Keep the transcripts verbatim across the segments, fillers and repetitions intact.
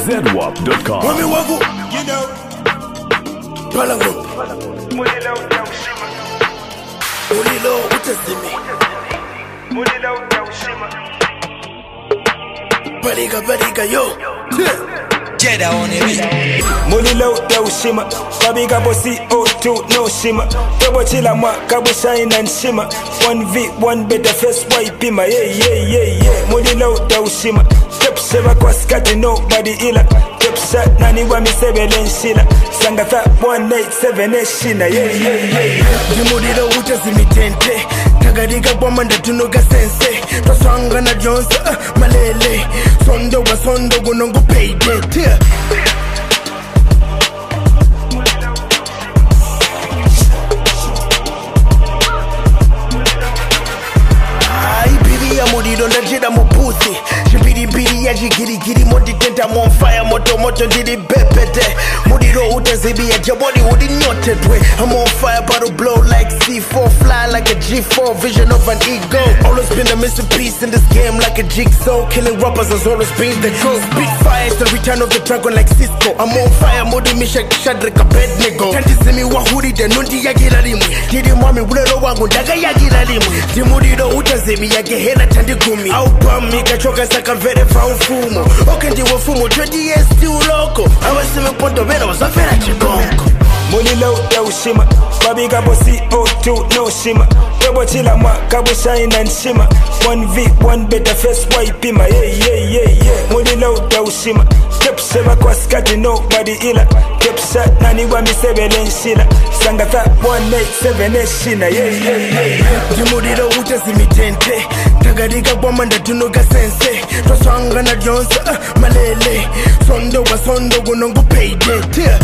zedwap dot com. Wami wagu, you know. Balango. Mulilo utaushima. Mulilo utazimi. Mulilo utaushima. Baliga baliga yo. Jeda on the beat. Mulilo utaushima. Babiga bossy O two no shima. Tobo chila mwa kabu shine and shima. One V one better face wipe hima. Yeah yeah yeah yeah. Mulilo utaushima. Step sheva kwa skati nobody ila. Step shot nani wa mi sebele nshila. Sangata one eight seven shina. Yeah yeah yeah yeah. Dimulilo utazimi tente. Tagarika kwa manda tunuga sense. Toswanga na Jones uh, malele. Sondo wa sondo gunongu payday. Yeah. Mulilo ndajida muputhi Shibiri biri ya jigiri giri Modi tenta on fire moto moto didi bepete Mulilo utazibi ya jabodi udi nyote dwe I'm on fire battle blow like C four Fly like a G four vision of an ego Always been a missing piece in this game like a jigsaw Killing rappers as always been the goal Spit fire is the return of the dragon like Cisco I'm on fire modi misha Shadrach Abednego Tantizimi wahuri de nundi ya gilalimu Didi mwami ulero wangu ndaga ya gilalimu Di mulilo utazimi ya gehena tandigumi Aupami kachoka saka vere fa ufumo Oke ndi wafumo twenty years still loco Awasime ponto vena wasafera chikonko Mulilo utaushima. Babiga bossy O two no shima. Tobo chila mwa kabu shine and shima. One V one better face wipe hima. Yeah yeah yeah yeah. Mulilo utaushima. Step sheva kwa skati nobody ila. Step shot nani wa mi sebele nshila. Sangata one eight seven shina. Yeah yeah yeah yeah. Dimulilo utazimi tente. Tagarika kwa manda tunuga sense. Toswanga na Jones uh, malele. Sondo wa sondo gunongu payday. Yeah.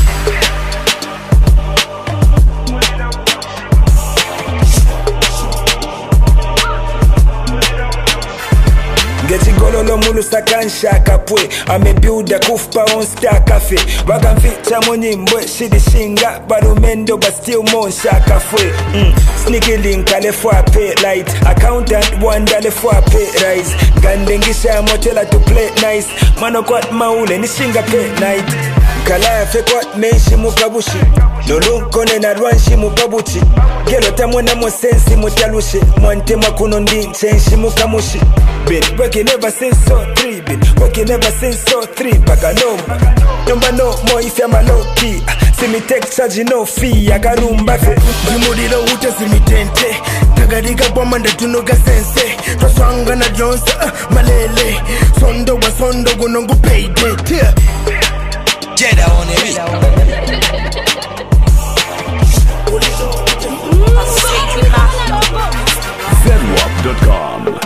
Ngeti gololo mulu sakansha kapwe Ame builda kufpa on star cafe Waga mficha mwenye mbwe shidi shinga Barumendo but still monsha kafwe mm. Sneaky link ale fwa pay light Accountant wanda ale fwa pay rise Gandengisha motela to play nice Mano kwat maule ni shinga pay night Kalaya fe kwat menshi mukabushi Lolukone na rwanshi mukabuchi Gelo tamwena mosensi mutalushi Mwante mwakuno ndi chenshi mukamushi Been working ever since so three been working ever since so three Baka number Number no more if you're my low key See me take charge no fee Akarumba fe Dimulilo utazimi tente Tagarika kwa manda tunuga sense Toswanga na Jones uh, malele Sondo wa sondo gunongu payday. Yeah. Jeda on the beat. zedwap dot com.